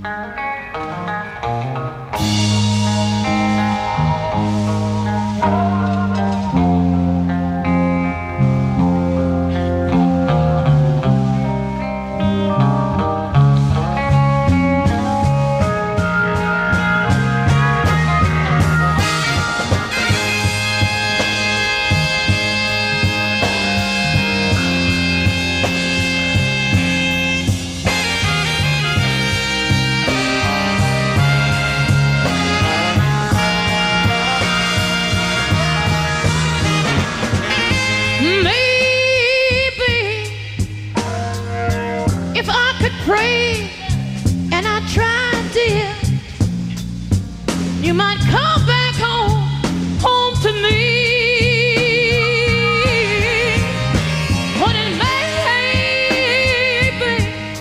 Pray and I tried, dear, you might come back home to me. But it may be,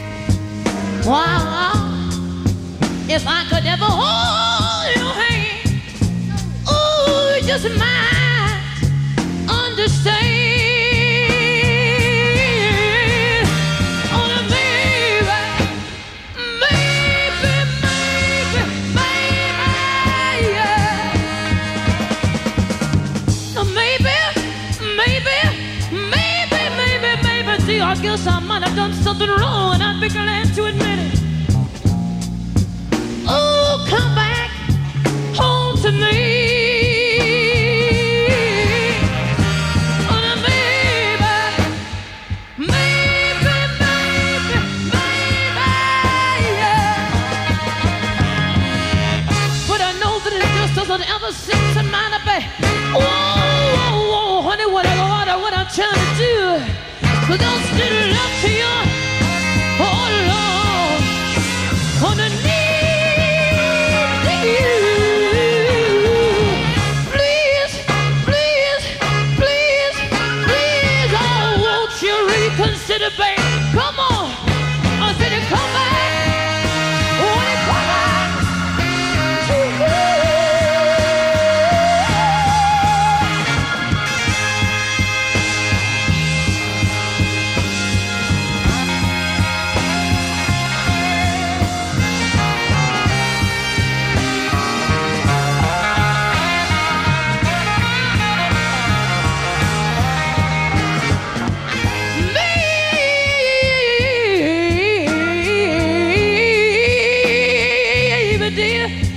wow, if I could ever hold your hand, oh, you just might understand. I guess I might have done something wrong, and I'd be glad to admit it. Oh, come back home to me. Oh, maybe, yeah. But I know that it just doesn't ever seem to matter, babe. Whoa, honey, what I'm trying to do. But don't still love to you, oh Lord, on the knees to you. Please, please, please, please, oh, won't you reconsider, babe? Come on, I said it, come back, oh, come back to me.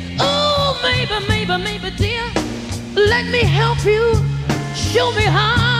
Maybe, dear, let me help you. Show me how.